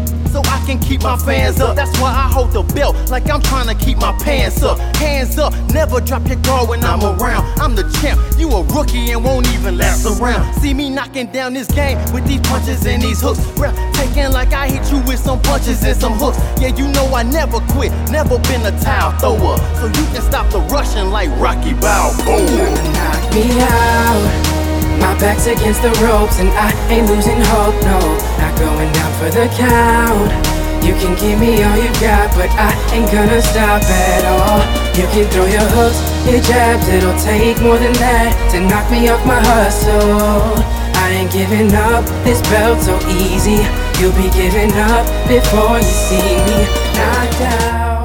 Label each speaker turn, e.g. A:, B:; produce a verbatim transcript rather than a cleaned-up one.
A: so I can keep my fans up. That's why I hold the belt like I'm trying to keep my pants up. Hands up, never drop your guard when I'm around. I'm the champ, you a rookie and won't even last around. See me knocking down this game with these punches and these hooks. Rep taking like I hit you with some punches and some hooks. Yeah, you know I never quit, never been a towel thrower. So you can stop the rushing like Rocky Balboa.
B: Knock me out. My back's against the ropes and I ain't losing hope, no. Not going down for the count. You can give me all you got, but I ain't gonna stop at all. You can throw your hooks, your jabs, it'll take more than that to knock me off my hustle. I ain't giving up, this belt's so easy. You'll be giving up before you see me knocked out.